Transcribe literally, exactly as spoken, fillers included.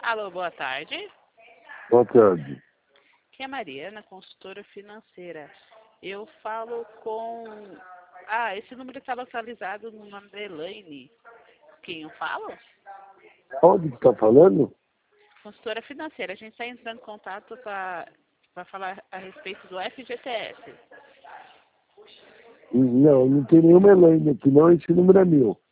Alô, boa tarde. Boa tarde. Aqui é a Mariana, consultora financeira. Eu falo com... Ah, esse número está localizado no nome da Elaine. Quem eu falo? Onde que está falando? Consultora financeira. A gente está entrando em contato para falar a respeito do F G T S. Não, não tem nenhuma Elaine aqui não, esse número é meu.